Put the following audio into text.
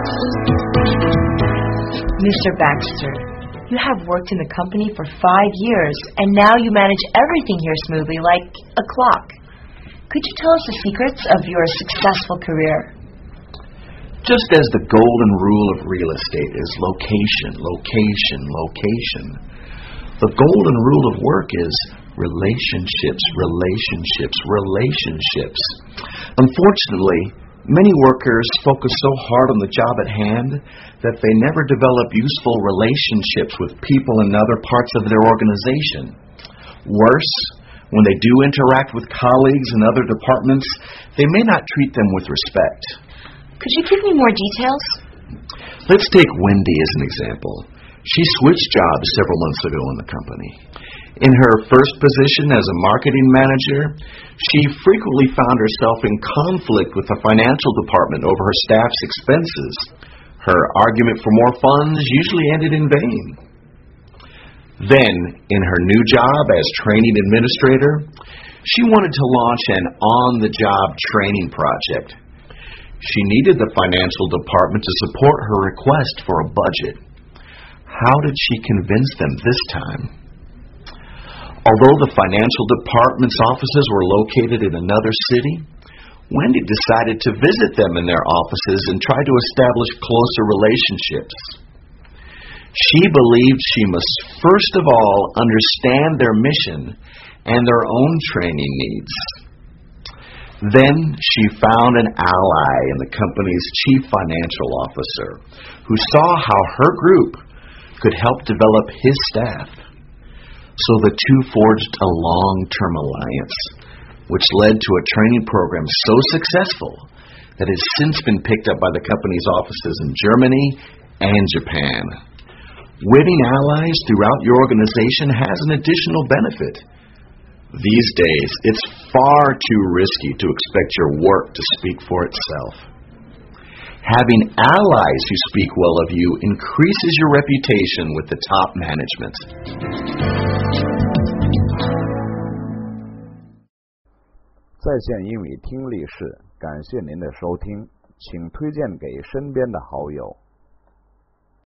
Mr. Baxter, you have worked in the company for 5 years, and now you manage everything here smoothly like a clock. Could you tell us the secrets of your successful career? Just as the golden rule of real estate is location, location, location, the golden rule of work is relationships, relationships, relationships. Unfortunately, many workers focus so hard on the job at hand that they never develop useful relationships with people in other parts of their organization. Worse, when they do interact with colleagues in other departments, they may not treat them with respect. Could you give me more details? Let's take Wendy as an example. She switched jobs several months ago in the company. In her first position as a marketing manager, she frequently found herself in conflict with the financial department over her staff's expenses. Her argument for more funds usually ended in vain. Then, in her new job as training administrator, she wanted to launch an on-the-job training project. She needed the financial department to support her request for a budget. How did she convince them this time? Although the financial department's offices were located in another city, Wendy decided to visit them in their offices and try to establish closer relationships. She believed she must first of all understand their mission and their own training needs. Then she found an ally in the company's chief financial officer who saw how her group could help develop his staff. So the two forged a long-term alliance, which led to a training program so successful that has since been picked up by the company's offices in Germany and Japan. Winning allies throughout your organization has an additional benefit. These days, it's far too risky to expect your work to speak for itself. Having allies who speak well of you increases your reputation with the top management. 在线英语听力室，感谢您的收听，请推荐给身边的好友。